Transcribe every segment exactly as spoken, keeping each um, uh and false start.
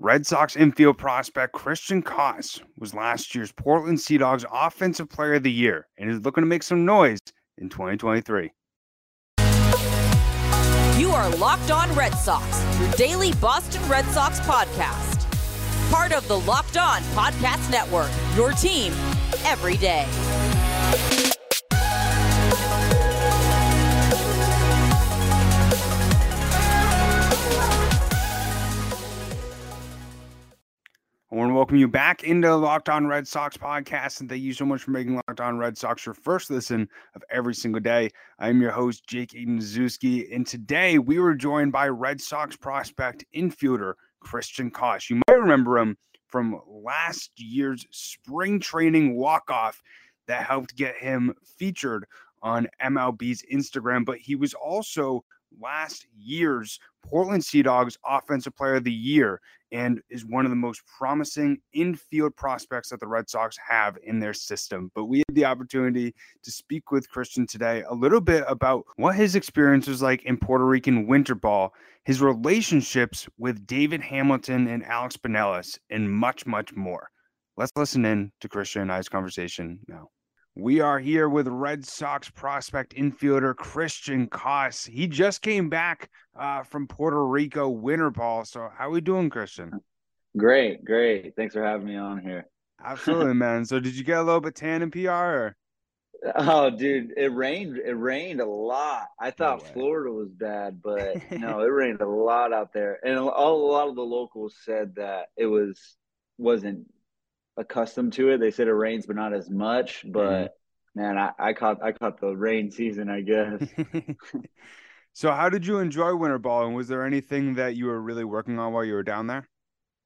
Red Sox infield prospect Christian Koss was last year's Portland Sea Dogs Offensive Player of the Year and is looking to make some noise in twenty twenty-three. You are Locked On Red Sox, your daily Boston Red Sox podcast. Part of the Locked On Podcast Network, your team every day. I want to welcome you back into the Locked On Red Sox podcast, and thank you so much for making Locked On Red Sox your first listen of every single day. I am your host, Jake Aiden-Zewski, and today we were joined by Red Sox prospect infielder Christian Koss. You might remember him from last year's spring training walk-off that helped get him featured on M L B's Instagram, but he was also last year's Portland Sea Dogs Offensive Player of the Year and is one of the most promising infield prospects that the Red Sox have in their system. But we had the opportunity to speak with Christian today a little bit about what his experience was like in Puerto Rican winter ball, his relationships with David Hamilton and Alex Binelas, and much, much more. Let's listen in to Christian and I's conversation now. We are here with Red Sox prospect infielder Christian Koss. He just came back uh, from Puerto Rico winter ball. So how are we doing, Christian? Great, great. Thanks for having me on here. Absolutely, man. So did you get a little bit tan in P R? Or? Oh, dude, it rained. It rained a lot. I thought no Florida was bad, but no, it rained a lot out there. And a lot of the locals said that it was wasn't accustomed to it. They said it rains, but not as much. But mm-hmm. man, I, I caught I caught the rain season, I guess. So how did you enjoy winter ball, and was there anything that you were really working on while you were down there?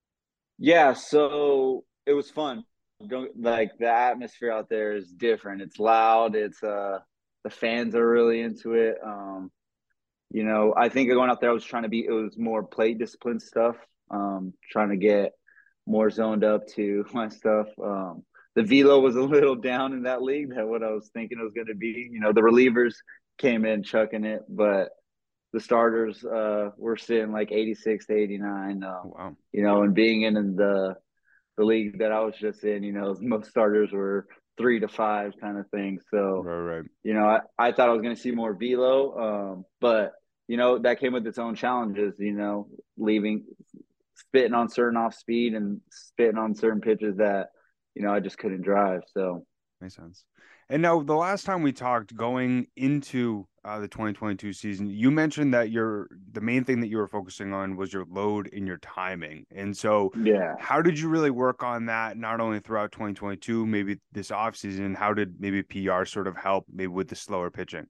Yeah, so it was fun. Don't, like the atmosphere out there is different. It's loud. It's uh the fans are really into it. Um, you know, I think going out there, I was trying to be. It was more plate discipline stuff. Um, trying to get more zoned up to my stuff. Um, the velo was a little down in that league than what I was thinking it was going to be. You know, the relievers came in chucking it, but the starters uh, were sitting like eighty-six to eighty-nine. Um, wow. You know, and being in the the league that I was just in, you know, most starters were three to five kind of thing. So, right, right. you know, I, I thought I was going to see more velo, um, but, you know, that came with its own challenges, you know, leaving – spitting on certain off speed and spitting on certain pitches that, you know, I just couldn't drive. So makes sense. And now the last time we talked going into uh, the twenty twenty-two season, you mentioned that your, the main thing that you were focusing on was your load and your timing. And so yeah, how did you really work on that? Not only throughout twenty twenty-two, maybe this off season, how did maybe P R sort of help maybe with the slower pitching?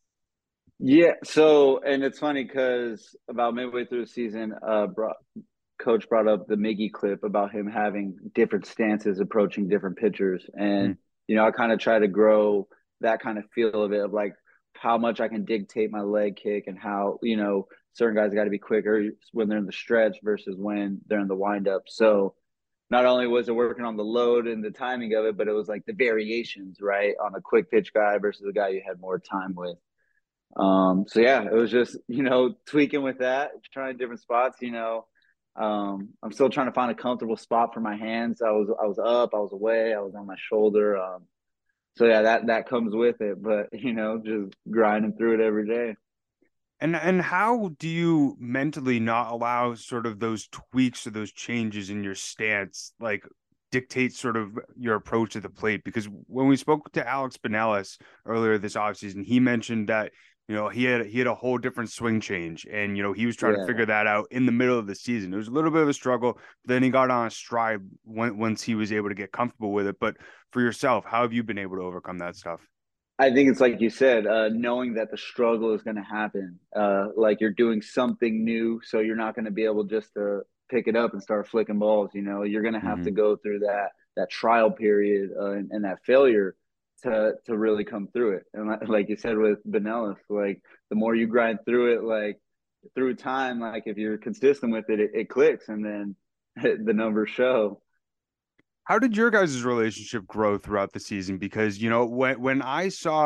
Yeah. So, and it's funny because about midway through the season, uh, brought, Coach brought up the Miggy clip about him having different stances approaching different pitchers. And, mm. you know, I kind of try to grow that kind of feel of it, of like how much I can dictate my leg kick and how, you know, certain guys got to be quicker when they're in the stretch versus when they're in the windup. So not only was it working on the load and the timing of it, but it was like the variations, right, on a quick pitch guy versus a guy you had more time with. Um, so, yeah, it was just, you know, tweaking with that, trying different spots, you know. Um, I'm still trying to find a comfortable spot for my hands. I was, I was up, I was away, I was on my shoulder. Um, so yeah, that, that comes with it, but you know, just grinding through it every day. And, and how do you mentally not allow sort of those tweaks or those changes in your stance, like dictate sort of your approach to the plate? Because when we spoke to Alex Binelas earlier this offseason, he mentioned that, you know, he had he had a whole different swing change, and you know he was trying yeah. to figure that out in the middle of the season. It was a little bit of a struggle, but then he got on a stride when, once he was able to get comfortable with it. But for yourself, how have you been able to overcome that stuff? I think it's like you said, uh, knowing that the struggle is going to happen. Uh, like you're doing something new, so you're not going to be able just to pick it up and start flicking balls. You know, you're going to have mm-hmm. to go through that that trial period uh, and, and that failure to to really come through it. And like you said with Binelas, like the more you grind through it, like through time, like if you're consistent with it, it, it clicks, and then the numbers show. How did your guys' relationship grow throughout the season? Because, you know, when when I saw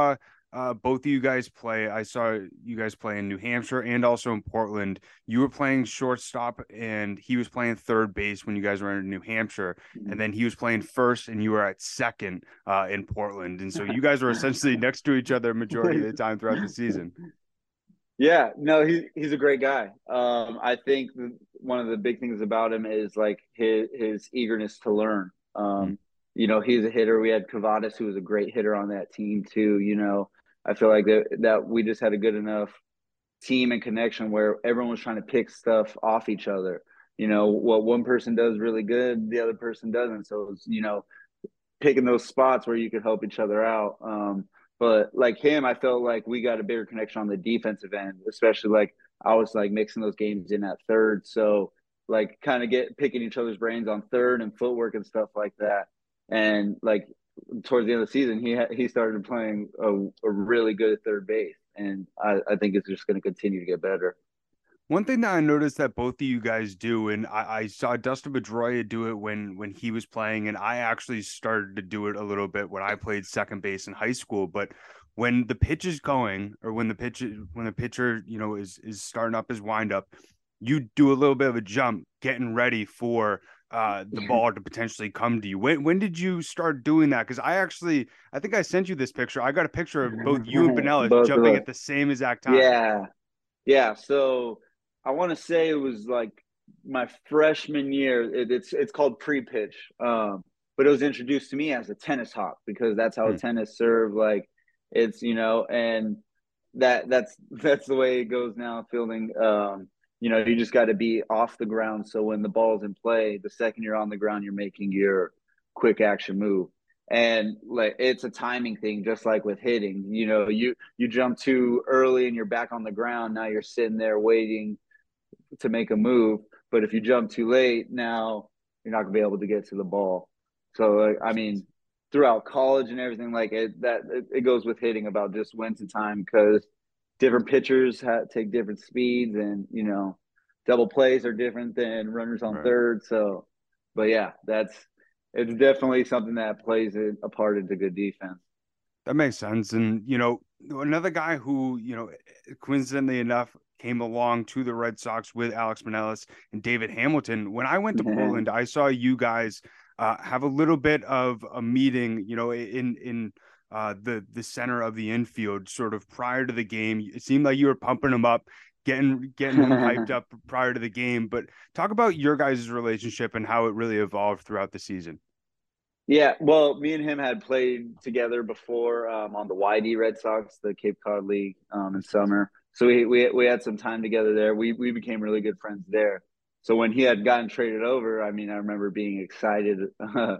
uh, both of you guys play. I saw you guys play in New Hampshire and also in Portland. You were playing shortstop and he was playing third base when you guys were in New Hampshire. And then he was playing first and you were at second uh, in Portland. And so you guys were essentially next to each other majority of the time throughout the season. Yeah, no, he, he's a great guy. Um, I think one of the big things about him is like his, his eagerness to learn. Um, mm-hmm. You know, he's a hitter. We had Cavadas, who was a great hitter on that team too. You know, I feel like that, that we just had a good enough team and connection where everyone was trying to pick stuff off each other. You know, what one person does really good, the other person doesn't. So, it's, you know, picking those spots where you could help each other out. Um, But like him, I felt like we got a bigger connection on the defensive end, especially like I was like mixing those games in at third. So like kind of get picking each other's brains on third and footwork and stuff like that. And like towards the end of the season, he ha- he started playing a, a really good third base. And I, I think it's just going to continue to get better. One thing that I noticed that both of you guys do, and I, I saw Dustin Pedroia do it when when he was playing, and I actually started to do it a little bit when I played second base in high school. But when the pitch is going, or when the pitch when the pitcher, you know, is is starting up his windup, you do a little bit of a jump, getting ready for uh, the ball to potentially come to you. When when did you start doing that? Because I actually, I think I sent you this picture. I got a picture of both you and Pinellas jumping at the same exact time. Yeah, yeah. So I want to say it was like my freshman year. It, it's it's called pre-pitch, um, but it was introduced to me as a tennis hop because that's how hmm. tennis serve. Like it's you know, and that that's that's the way it goes now. Fielding, um, you know, you just got to be off the ground. So when the ball's in play, the second you're on the ground, you're making your quick action move. And like it's a timing thing, just like with hitting. You know, you you jump too early and you're back on the ground. Now you're sitting there waiting to make a move, but if you jump too late, now you're not gonna be able to get to the ball. So like, I mean, throughout college and everything, like it that it, it goes with hitting about just when to time because different pitchers have, take different speeds, and you know, double plays are different than runners on right. third. So, but yeah, that's it's definitely something that plays a part into good defense. That makes sense, and you know, another guy who you know, coincidentally enough, came along to the Red Sox with Alex Menelas and David Hamilton. When I went to yeah. Portland, I saw you guys uh, have a little bit of a meeting, you know, in in uh, the the center of the infield, sort of prior to the game. It seemed like you were pumping them up, getting getting them hyped up prior to the game. But talk about your guys' relationship and how it really evolved throughout the season. Yeah, well, me and him had played together before um, on the Y D Red Sox, the Cape Cod League um, in summer. So we, we we had some time together there. We we became really good friends there. So when he had gotten traded over, I mean, I remember being excited uh,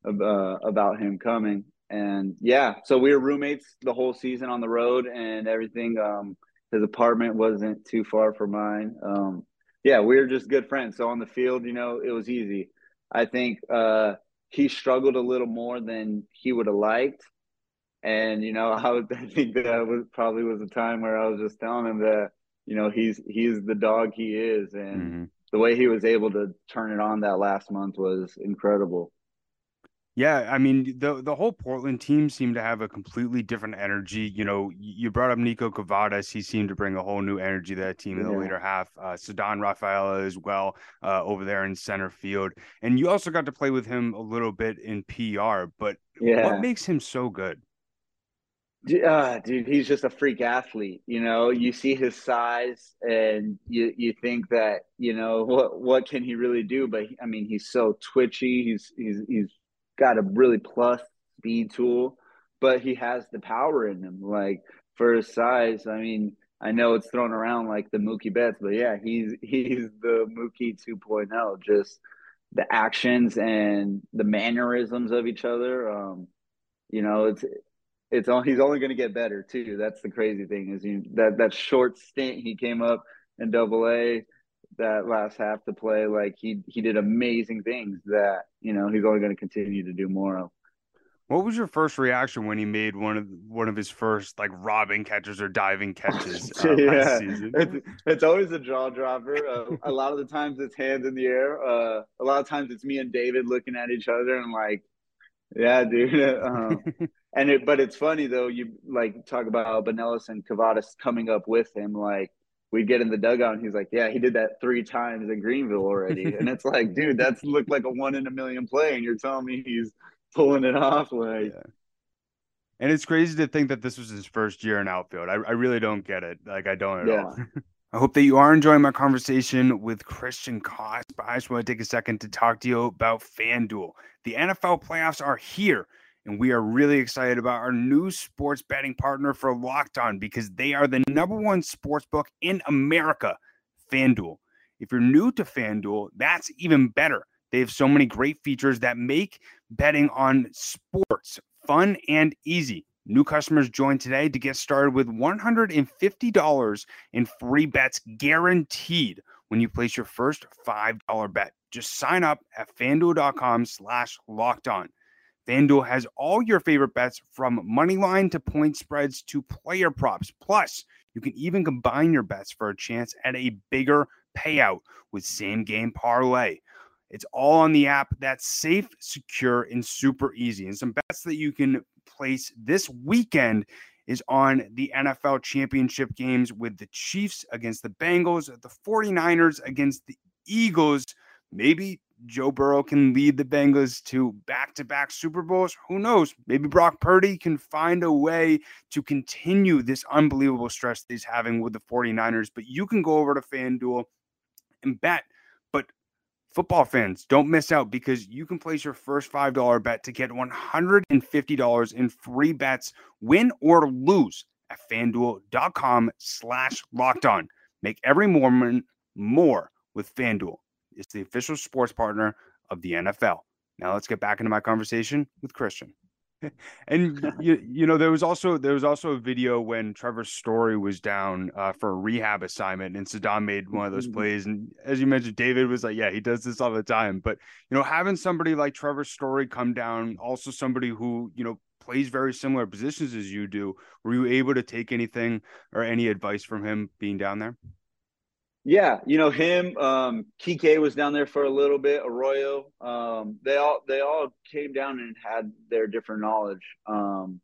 about him coming. And yeah, so we were roommates the whole season on the road and everything. Um, his apartment wasn't too far from mine. Um, yeah, we were just good friends. So on the field, you know, it was easy. I think uh, he struggled a little more than he would have liked. And, you know, I, would, I think that was probably was a time where I was just telling him that, you know, he's he's the dog he is. And mm-hmm. the way he was able to turn it on that last month was incredible. Yeah, I mean, the the whole Portland team seemed to have a completely different energy. You know, you brought up Nico Cavadas. He seemed to bring a whole new energy to that team in the yeah. later half. Uh, Ceddanne Rafaela as well uh, over there in center field. And you also got to play with him a little bit in P R. But yeah. what makes him so good? Uh, dude, he's just a freak athlete. You know, you see his size and you, you think that, you know, what, what can he really do? But I mean, he's so twitchy. He's, he's, he's got a really plus speed tool, but he has the power in him. Like for his size, I mean, I know it's thrown around like the Mookie Betts, but yeah, he's, he's the Mookie two point oh, just the actions and the mannerisms of each other. Um, you know, it's, It's on. He's only going to get better too. That's the crazy thing is you, that that short stint he came up in Double A, that last half to play, like he he did amazing things that you know he's only going to continue to do more of. What was your first reaction when he made one of one of his first like robbing catches or diving catches uh, yeah. last season? It's, it's always a jaw dropper. Uh, a lot of the times it's hands in the air. Uh, a lot of times it's me and David looking at each other and like, yeah, dude. Um, And it, but it's funny though. You like talk about Albanellis and Cavadas coming up with him. Like we get in the dugout, and he's like, "Yeah, he did that three times in Greenville already." And it's like, dude, that's looked like a one in a million play, and you're telling me he's pulling it off. Like, Yeah. And it's crazy to think that this was his first year in outfield. I, I really don't get it. Like, I don't at yeah. all. I hope that you are enjoying my conversation with Christian Koss, but I just want to take a second to talk to you about FanDuel. The N F L playoffs are here, and we are really excited about our new sports betting partner for Locked On because they are the number one sports book in America, FanDuel. If you're new to FanDuel, that's even better. They have so many great features that make betting on sports fun and easy. New customers join today to get started with one hundred fifty dollars in free bets guaranteed when you place your first five dollars bet. Just sign up at fanduel.com slash locked on. FanDuel has all your favorite bets from money line to point spreads to player props. Plus, you can even combine your bets for a chance at a bigger payout with same game parlay. It's all on the app that's safe, secure, and super easy. And some bets that you can place this weekend is on the N F L championship games with the Chiefs against the Bengals, the 49ers against the Eagles. Maybe Joe Burrow can lead the Bengals to back-to-back Super Bowls. Who knows? Maybe Brock Purdy can find a way to continue this unbelievable stretch that he's having with the 49ers. But you can go over to FanDuel and bet. But football fans, don't miss out because you can place your first five dollars bet to get one hundred fifty dollars in free bets, win or lose, at fanduel.com slash locked on. Make every moment more with FanDuel. It's the official sports partner of the N F L. Now let's get back into my conversation with Christian. And you you know there was also there was also a video when Trevor Story was down uh, for a rehab assignment, and Saddam made one of those plays. And as you mentioned, David was like, "Yeah, he does this all the time." But you know, having somebody like Trevor Story come down, also somebody who you know plays very similar positions as you do, were you able to take anything or any advice from him being down there? Yeah, you know him. Um, Kike was down there for a little bit. Arroyo. Um, they all they all came down and had their different knowledge. Um,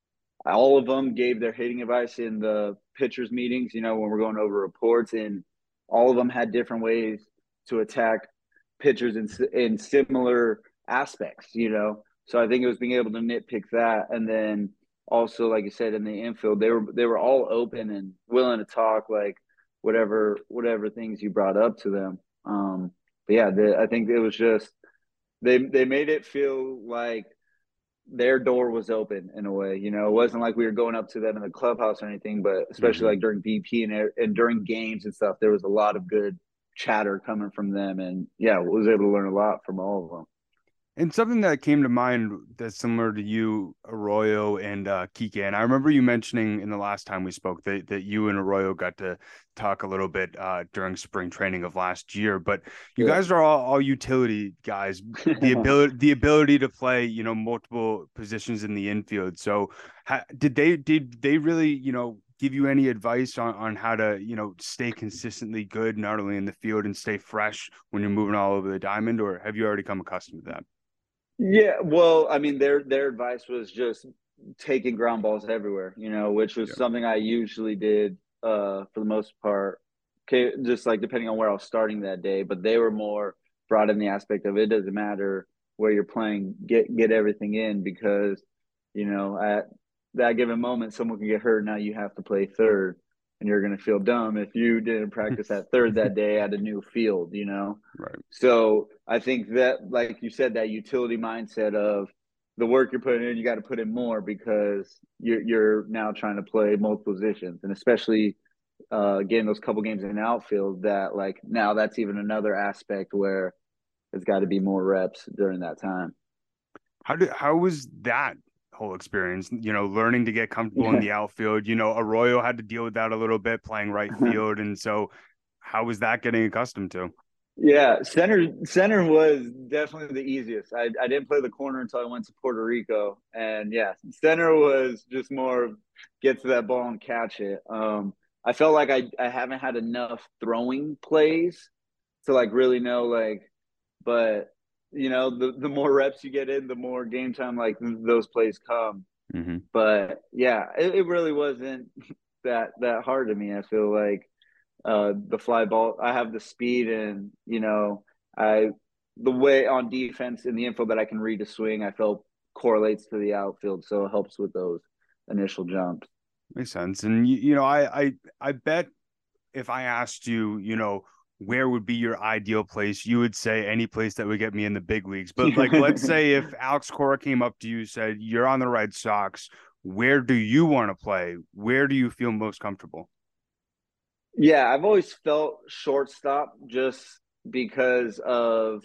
all of them gave their hitting advice in the pitchers meetings. You know when we're going over reports, and all of them had different ways to attack pitchers in in similar aspects. You know, so I think it was being able to nitpick that, and then also, like you said, in the infield, they were they were all open and willing to talk. Like whatever whatever things you brought up to them. Um, but yeah, the, I think it was just they they made it feel like their door was open in a way. You know, it wasn't like we were going up to them in the clubhouse or anything, but especially Mm-hmm. like during B P and and during games and stuff, there was a lot of good chatter coming from them, and yeah, was able to learn a lot from all of them. And something that came to mind that's similar to you, Arroyo and uh, Kike. And I remember you mentioning in the last time we spoke that, that you and Arroyo got to talk a little bit uh, during spring training of last year. But you Yeah. guys are all, all utility guys. The ability, the ability to play, you know, multiple positions in the infield. So, ha, did they did they really, you know, give you any advice on, on how to, you know, stay consistently good, not only in the field and stay fresh when you're moving all over the diamond, or have you already come accustomed to that? Yeah, well, I mean, their their advice was just taking ground balls everywhere, you know, which was Yeah. something I usually did uh, for the most part. Okay, just like depending on where I was starting that day, but they were more brought in the aspect of it doesn't matter where you're playing, get get everything in because, you know, at that given moment, someone can get hurt. Now you have to play third, and you're going to feel dumb if you didn't practice at third that day at a new field, you know. Right. So I think that, like you said, that utility mindset of the work you're putting in, you got to put in more because you're you're now trying to play multiple positions, and especially uh, getting those couple games in the outfield. That like now that's even another aspect where it's got to be more reps during that time. How did how was that whole experience? You know, learning to get comfortable in the outfield. You know, Arroyo had to deal with that a little bit playing right field, and so how was that getting accustomed to? Yeah, center center was definitely the easiest. I, I didn't play the corner until I went to Puerto Rico, and yeah, center was just more get to that ball and catch it. Um, I felt like I I haven't had enough throwing plays to like really know like, but you know the the more reps you get in, the more game time like those plays come. Mm-hmm. But yeah, it, it really wasn't that that hard to me. I feel like uh, the fly ball, I have the speed, and you know, I the way on defense and the info that I can read to swing, I felt correlates to the outfield, so it helps with those initial jumps. Makes sense. And you, you know, I I I bet if I asked you, you know, where would be your ideal place, you would say any place that would get me in the big leagues. But like, let's say if Alex Cora came up to you, said, "You're on the Red Sox. Where do you want to play? Where do you feel most comfortable?" Yeah, I've always felt shortstop just because of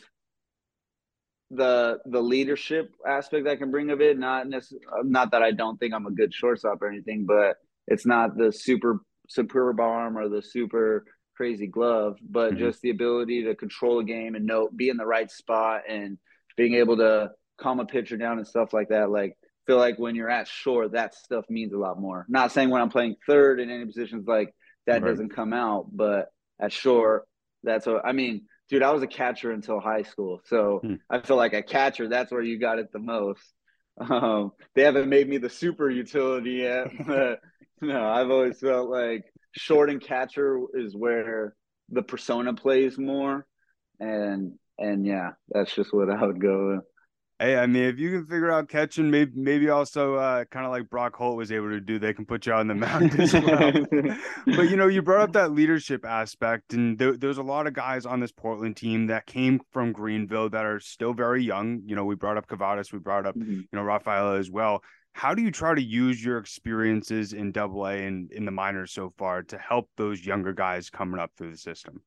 the the leadership aspect I can bring of it. Not necessarily, not that I don't think I'm a good shortstop or anything, but it's not the super superb arm or the super crazy glove, but Mm-hmm. just the ability to control a game and know be in the right spot and being able to calm a pitcher down and stuff like that. Like feel like when you're at short, that stuff means a lot more. Not saying when I'm playing third in any positions like that Right. doesn't come out, but at short, that's what I mean. Dude, I was a catcher until high school, so Hmm. I feel like a catcher, that's where you got it the most. Um, they haven't made me the super utility yet, but no, I've always felt like short and catcher is where the persona plays more, and and yeah, that's just what I would go with. Hey, I mean, if you can figure out catching, maybe maybe also uh, kind of like Brock Holt was able to do, they can put you on the mound as well. But you know, you brought up that leadership aspect, and there, there's a lot of guys on this Portland team that came from Greenville that are still very young. You know, we brought up Cavadas, we brought up Mhm. you know Rafaela as well. How do you try to use your experiences in Double A and in the minors so far to help those younger guys coming up through the system?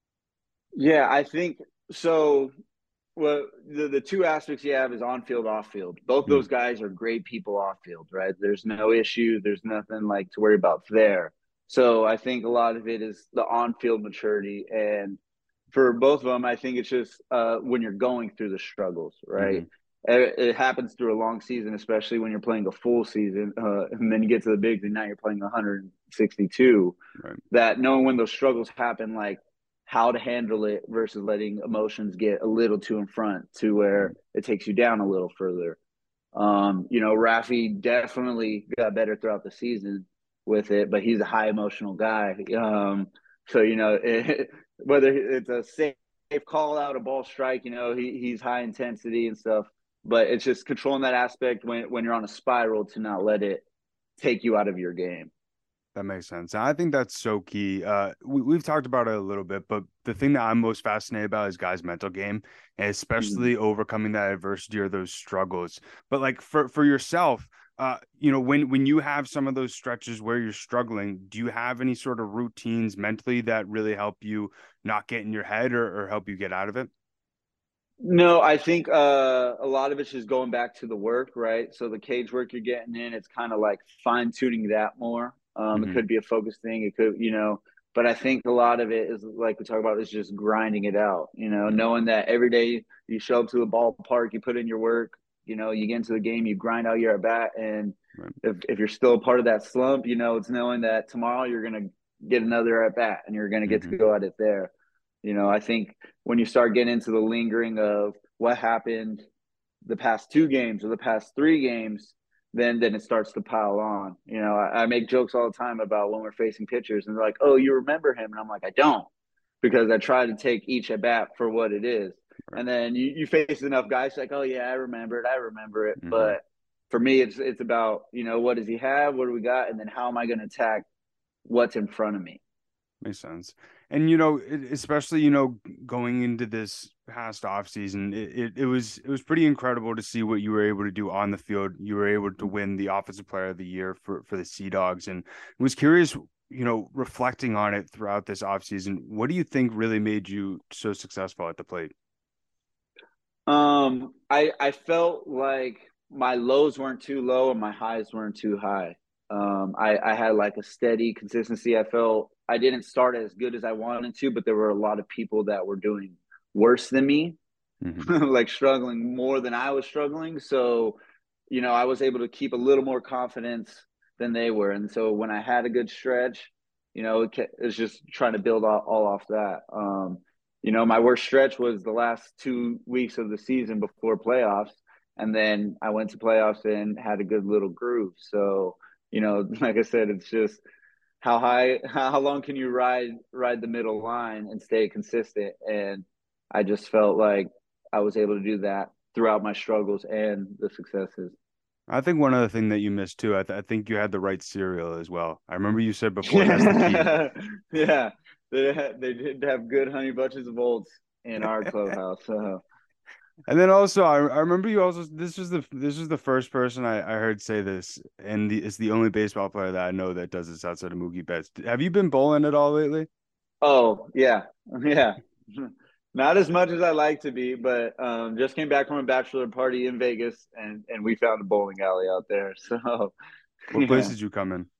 Yeah, I think so. Well, the, the two aspects you have is on field, off field. Both Hmm. those guys are great people off field, right? There's no issue. There's nothing like to worry about there. So I think a lot of it is the on field maturity. And for both of them, I think it's just uh, when you're going through the struggles, right? Hmm. It, it happens through a long season, especially when you're playing a full season. Uh, and then you get to the bigs and now you're playing one hundred sixty-two. Right. That knowing when those struggles happen, like, how to handle it versus letting emotions get a little too in front to where Right. it takes you down a little further. Um, you know, Rafi definitely got better throughout the season with it, but he's a high emotional guy. Um, so, you know, it, whether it's a safe call out, a ball strike, you know, he, he's high intensity and stuff, but it's just controlling that aspect when, when you're on a spiral to not let it take you out of your game. That makes sense. I think that's so key. Uh, we, we've talked about it a little bit, but the thing that I'm most fascinated about is guys' mental game, and Mm-hmm. especially overcoming that adversity or those struggles. But like for for yourself, uh, you know, when when you have some of those stretches where you're struggling, do you have any sort of routines mentally that really help you not get in your head or, or help you get out of it? No, I think uh, a lot of it's just going back to the work, right? So the cage work you're getting in, it's kind of like fine tuning that more. Um, it Hmm. could be a focus thing. It could, you know, but I think a lot of it is like we talk about is just grinding it out. You know, Right. knowing that every day you show up to the ballpark, you put in your work. You know, you get into the game, you grind out your at bat, and Right. if if you're still a part of that slump, you know, it's knowing that tomorrow you're gonna get another at bat and you're gonna get to Hmm. go at it there. You know, I think when you start getting into the lingering of what happened the past two games or the past three games, then then it starts to pile on. You know, I, I make jokes all the time about when we're facing pitchers and they're like, "Oh, you remember him?" And I'm like, "I don't," because I try to take each at bat for what it is. Right. And then you, you face enough guys like, "Oh yeah, I remember it, I remember it." Hmm. But for me, it's it's about, you know, what does he have? What do we got? And then how am I going to attack what's in front of me? Makes sense. And you know, it, especially you know, going into this past off season, it, it it was it was pretty incredible to see what you were able to do on the field. You were able to win the Offensive Player of the Year for for the Sea Dogs, and was curious, you know, reflecting on it throughout this off season. What do you think really made you so successful at the plate? Um, I I felt like my lows weren't too low and my highs weren't too high. Um, I I had like a steady consistency. I felt I didn't start as good as I wanted to, but there were a lot of people that were doing worse than me, Hmm. like struggling more than I was struggling. So, you know, I was able to keep a little more confidence than they were. And so when I had a good stretch, you know, it, ca- it's just trying to build all, all off that. Um, you know, my worst stretch was the last two weeks of the season before playoffs. And then I went to playoffs and had a good little groove. So, you know, like I said, it's just how high, how long can you ride ride the middle line and stay consistent? And I just felt like I was able to do that throughout my struggles and the successes. I think one other thing that you missed too, I, th I think you had the right cereal as well. I remember you said before that's the key. Yeah, they had, they did have good honey bunches of oats in our clubhouse. So And then also, I, I remember you also. This was the this was the first person I, I heard say this, and the, it's the only baseball player that I know that does this outside of Mookie Betts. Have you been bowling at all lately? oh yeah, yeah. Not as much as I like to be, but um, just came back from a bachelor party in Vegas, and and we found a bowling alley out there. So What place yeah. did you come in?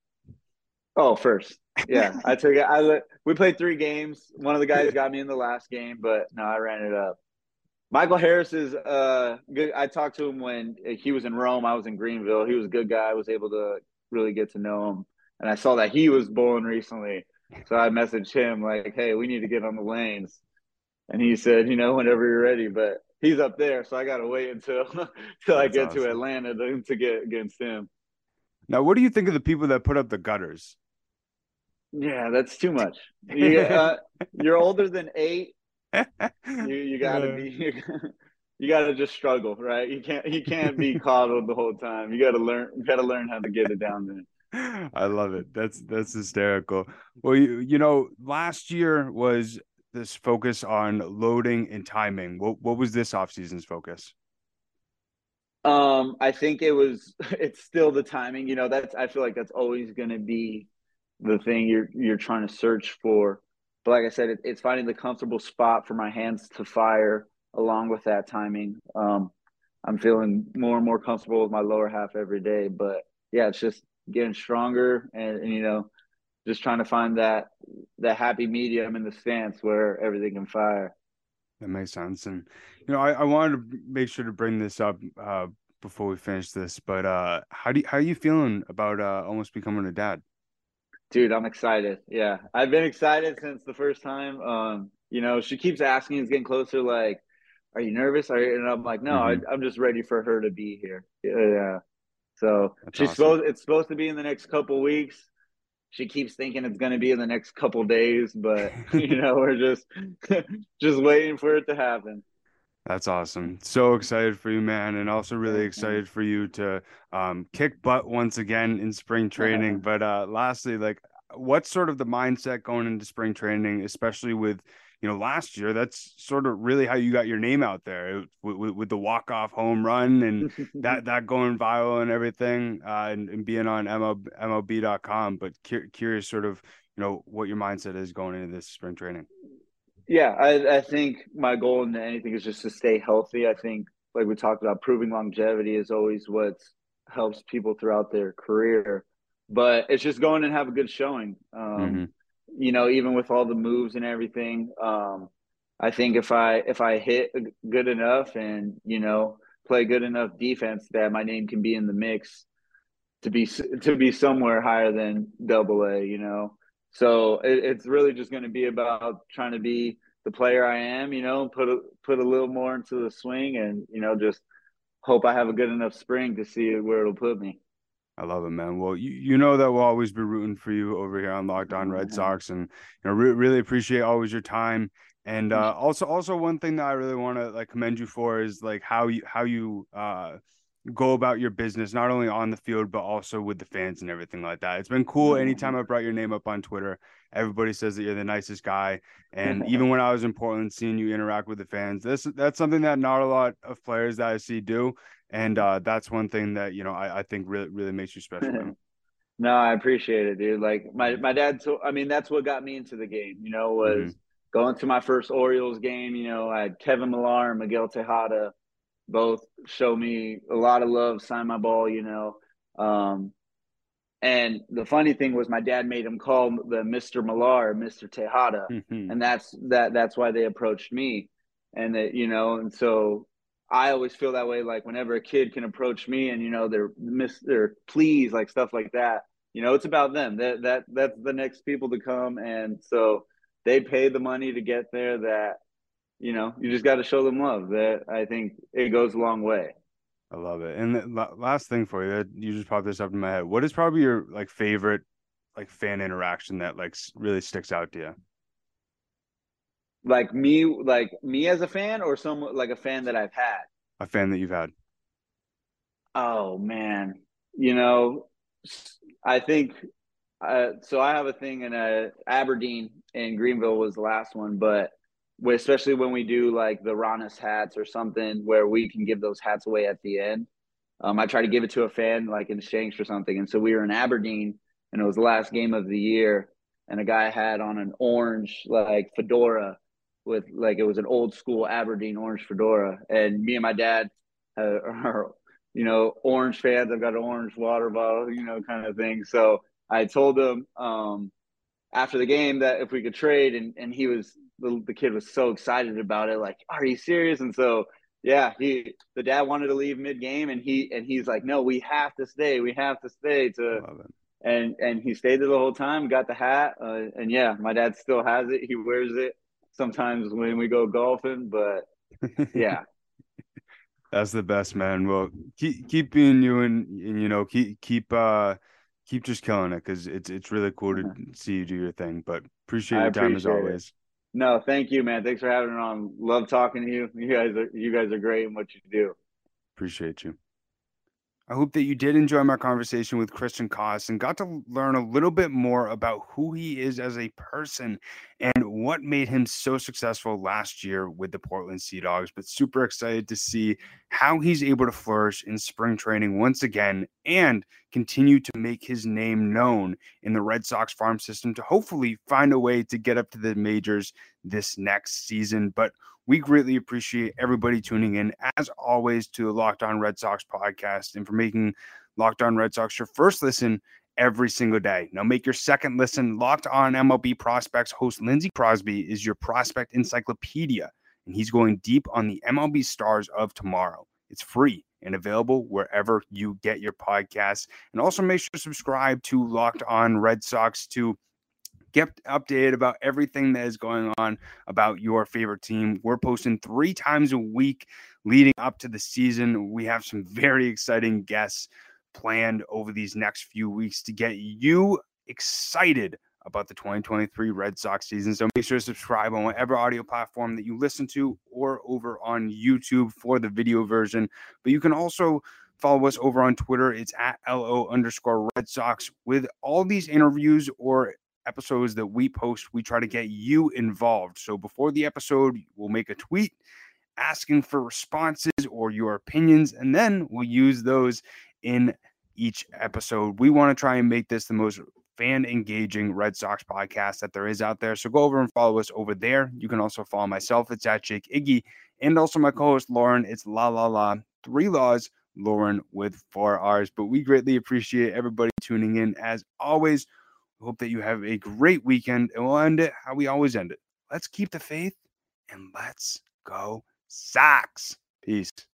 Oh, first, yeah. I took it. I let, we played three games. One of the guys got me in the last game, but no, I ran it up. Michael Harris is uh good. I talked to him when he was in Rome. I was in Greenville. He was a good guy. I was able to really get to know him, and I saw that he was bowling recently. So I messaged him like, "Hey, we need to get on the lanes." And he said, "You know, whenever you're ready." But he's up there, so I got to wait until until I That's get to awesome. Atlanta to, to get against him. Now, what do you think of the people that put up the gutters? Yeah, that's too much. You uh, you're older than eight. You you got to Uh, be you got to just struggle, right? You can't you can't be coddled the whole time. You got to learn you got to learn how to get it down there. I love it. That's that's hysterical. Well, you you know, last year was this focus on loading and timing. What what was this offseason's focus? Um, I think it was it's still the timing. You know, that's I feel like that's always going to be the thing you're you're trying to search for. But like I said, it, it's finding the comfortable spot for my hands to fire along with that timing. Um, I'm feeling more and more comfortable with my lower half every day. But yeah, it's just getting stronger and, and you know, just trying to find that that happy medium in the stance where everything can fire. That makes sense. And you know, I, I wanted to make sure to bring this up uh before we finish this, but uh how do you, how are you feeling about uh almost becoming a dad? Dude, I'm excited. Yeah. I've been excited since the first time. Um, you know, she keeps asking, it's getting closer, like, are you nervous? Are you? And I'm like, no, I, Hmm. I'm just ready for her to be here. Yeah. So That's she's awesome. supposed it's supposed to be in the next couple weeks. She keeps thinking it's gonna be in the next couple days, but you know, we're just just waiting for it to happen. That's awesome. So excited for you, man, and also really Yeah, excited for you to um, kick butt once again in spring training. thanks. But uh, lastly, like, what's sort of the mindset going into spring training, especially with, you know, last year? That's sort of really how you got your name out there with, with, with the walk off home run and that that going viral and everything, uh, and, and being on M L, M L B dot com. But cu curious, sort of, you know, what your mindset is going into this spring training. Yeah, I, I think my goal in anything is just to stay healthy. I think, like we talked about, proving longevity is always what helps people throughout their career. But it's just going and have a good showing. Um, Hmm. you know, even with all the moves and everything, um, I think if I if I hit good enough and you know play good enough defense, that my name can be in the mix to be to be somewhere higher than double A, you know. So it, it's really just going to be about trying to be the player I am, you know, put a, put a little more into the swing, and you know, just hope I have a good enough spring to see where it'll put me. I love it, man. Well, you, you know that we'll always be rooting for you over here on Locked On Red Sox, and you know, re really appreciate always your time. And uh, also, also one thing that I really want to like commend you for is like how you how you uh go about your business, not only on the field, but also with the fans and everything like that. It's been cool. Anytime I brought your name up on Twitter, everybody says that you're the nicest guy. And even when I was in Portland, seeing you interact with the fans, this that's something that not a lot of players that I see do. And uh, that's one thing that, you know, I, I think really, really makes you special, man. No, I appreciate it, dude. Like my my dad told, I mean, that's what got me into the game, you know, Hmm. was going to my first Orioles game. You know, I had Kevin Millar and Miguel Tejada both show me a lot of love, sign my ball, you know. Um, and the funny thing was my dad made him call the Mister Millar, Mister Tejada. Hmm. And that's that that's why they approached me. And that, you know, and so I always feel that way, like whenever a kid can approach me and, you know, they're Mister Please, like stuff like that, you know, it's about them. That that that's the next people to come. And so they pay the money to get there, that, you know, you just got to show them love. That I think it goes a long way. I love it. And the last thing for you, you just popped this up in my head. What is probably your like favorite like fan interaction that like really sticks out to you? Like me, like me as a fan, or some like a fan that I've had. A fan that you've had. Oh man, you know, I think uh, so. I have a thing in uh, Aberdeen and Greenville was the last one, but especially when we do like the Ronis hats or something where we can give those hats away at the end. Um, I try to give it to a fan like in exchange for something. And so we were in Aberdeen, and it was the last game of the year, and a guy had on an orange like fedora with like it was an old school Aberdeen orange fedora, and me and my dad uh, are you know orange fans. I've got an orange water bottle, you know, kind of thing. So I told him um, after the game that if we could trade, and and he was the, the kid was so excited about it, like, are you serious? And so yeah, he the dad wanted to leave mid game, and he and he's like, no, we have to stay, we have to stay to, and and he stayed there the whole time, got the hat, uh, and yeah, my dad still has it. He wears it sometimes when we go golfing, but yeah. That's the best, man. Well, keep keep being you, and, and you know keep keep uh keep just killing it, because it's it's really cool to see you do your thing. But appreciate your time as always. No, thank you, man. Thanks for having me on. Love talking to you. You guys are you guys are great in what you do. Appreciate you. I hope that you did enjoy my conversation with Christian Koss and got to learn a little bit more about who he is as a person and what made him so successful last year with the Portland Sea Dogs. But super excited to see how he's able to flourish in spring training once again and continue to make his name known in the Red Sox farm system to hopefully find a way to get up to the majors this next season. But we greatly appreciate everybody tuning in, as always, to the Locked On Red Sox podcast and for making Locked On Red Sox your first listen every single day. Now make your second listen. Locked On M L B Prospects host Lindsey Crosby is your prospect encyclopedia, and he's going deep on the M L B stars of tomorrow. It's free and available wherever you get your podcasts. And also make sure to subscribe to Locked On Red Sox to get updated about everything that is going on about your favorite team. We're posting three times a week leading up to the season. We have some very exciting guests planned over these next few weeks to get you excited about the twenty twenty-three Red Sox season. So make sure to subscribe on whatever audio platform that you listen to or over on YouTube for the video version. But you can also follow us over on Twitter. It's at LO underscore Red Sox. With all these interviews or episodes that we post, we try to get you involved. So before the episode, we'll make a tweet asking for responses or your opinions, and then we'll use those in each episode. We want to try and make this the most fan engaging Red Sox podcast that there is out there. So go over and follow us over there. You can also follow myself. It's at Jake Iggy, and also my co-host Lauren. It's La La La, three laws, Lauren with four R's. But we greatly appreciate everybody tuning in. As always, hope that you have a great weekend, and we'll end it how we always end it. Let's keep the faith, and let's go Sox. Peace.